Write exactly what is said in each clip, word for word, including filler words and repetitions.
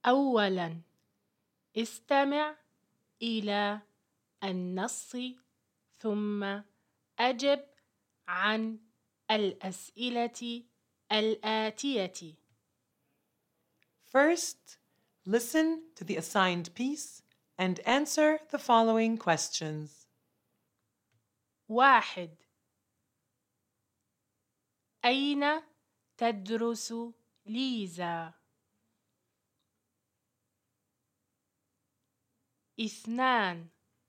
أولاً، استمع إلى النص ثم أجب عن الأسئلة الآتية. First, listen to the assigned piece and answer the following questions. واحد. أين تدرس ليزا؟ اثنان.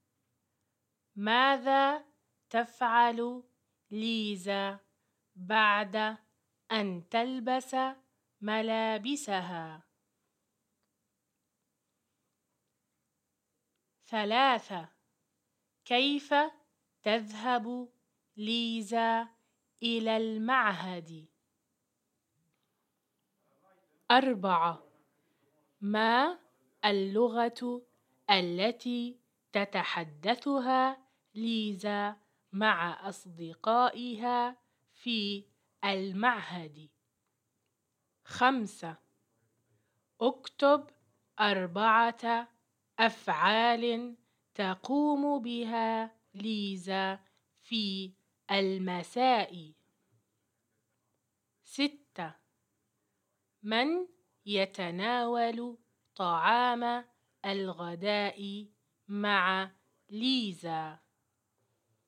ماذا تفعل ليزا بعد أن تلبس ملابسها؟ ثلاثة. كيف تذهب ليزا إلى المعهد؟ أربعة. ما اللغة التي تتحدثها ليزا مع أصدقائها في المعهد؟ خمسة. اكتب أربعة أفعال تقوم بها ليزا في المساء. ستة. من يتناول طعام الغداء مع ليزا؟